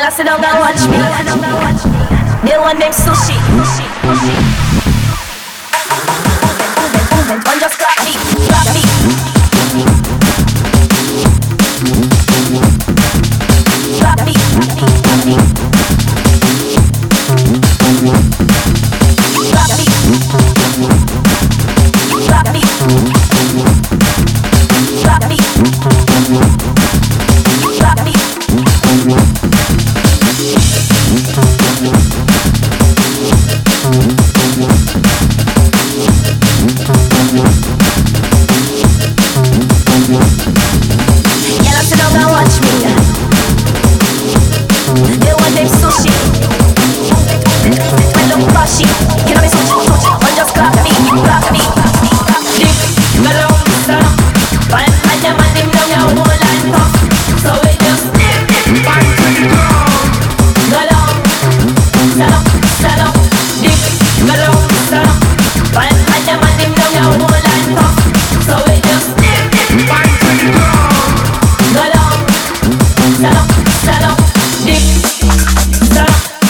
Girl, I sit down and watch me. They want them sushi. One just clap me, clap me. Clap me, clap me. Clap me. Clap me. Clap me. Clap me. Yalla sit down and watch me. They want them sushi. When look flashy, you know me sushi. One just clap me, clap me. Dip, go down, stand up. One man them and them down your whole line tough. So we just dip, back to the ground. Go down, stand up, stand up. Dip, go down, stand up. One man them and them down your whole line tough. So we just dip, back to the ground. Go down, stand up, dip, stand up,